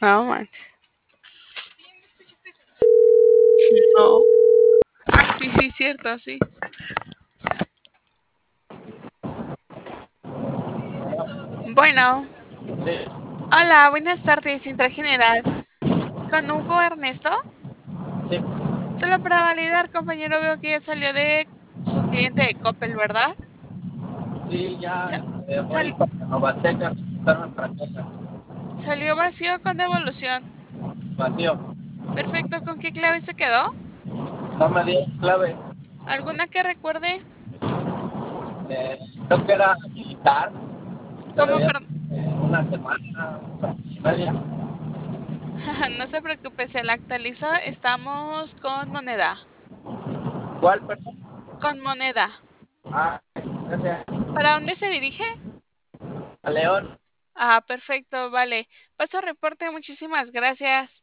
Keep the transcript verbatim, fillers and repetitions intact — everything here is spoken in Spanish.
No manches. No. Ah, sí, sí, cierto, sí. Bueno. Sí, Hola, buenas tardes, Central General. ¿Con Hugo Ernesto? sí, Solo para validar, compañero, veo que ya salió de su cliente de Coppel, ¿verdad? sí, ya Sa- eh, voy sal- para Novateca a buscar otra cosa. salió vacío con devolución. Vacío. Perfecto, ¿con qué clave se quedó? No me dio clave. ¿Alguna que recuerde? Eh, creo que era militar, pero ¿Cómo, ya per- eh, una semana, una semana y media. No se preocupe, se la actualizó. Estamos con moneda. ¿Cuál, perdón? Con moneda. Ah, gracias. ¿Para dónde se dirige? A León. Ah, perfecto, vale. Paso reporte, muchísimas gracias.